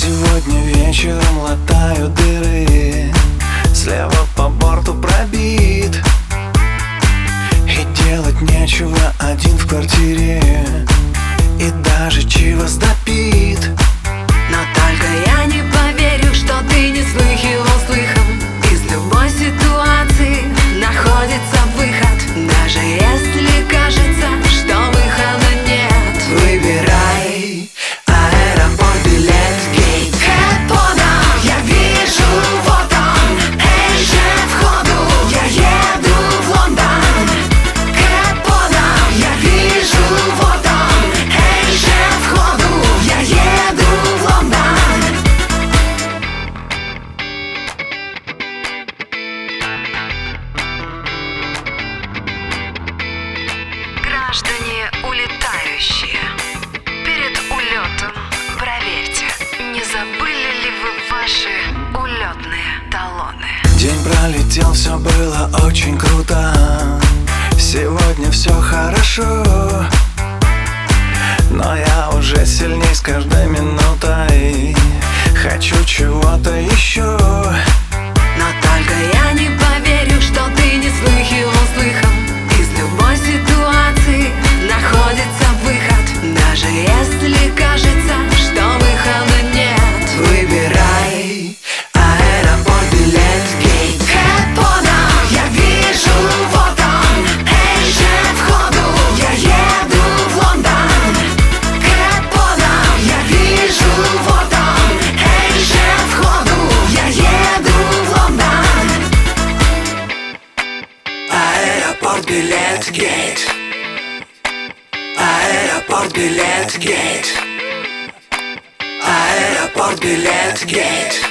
Сегодня вечером латаю дыры, слева по борту пробит, и делать нечего, один в квартире, и даже чивос допит. Но только я не поверю, что ты не слыхивал слыхом. Из любой ситуации находится выход, даже если кажется, что выхода нет. Выбирай аэропорт, билет, гейт. Кэпона, я вижу, вот он, эй же входу, я еду в Лондон. Кэпона, я вижу, вот он, эй же входу, я еду в Лондон. Граждане улетающие, перед улетом проверьте, не забыли ли вы ваши улетные талоны. День пролетел, все было очень круто. Сегодня все хорошо, но я уже сильней с каждой минутой. Хочу чего-то еще. Но только я не поверю, что ты не слыхивал слыхом. Из любой ситуации находится выход, даже если кажется, что выхода нет. Выбирай аэропорт, билет, гейт. Кэпона, я вижу, вот он, эй же входу, я еду в Лондон. Кэпона, я вижу, вот он, эй же входу, я еду в Лондон. Аэропорт, билет, гейт. Аэропорт, билет, гейт. Аэропорт, билет, гейт.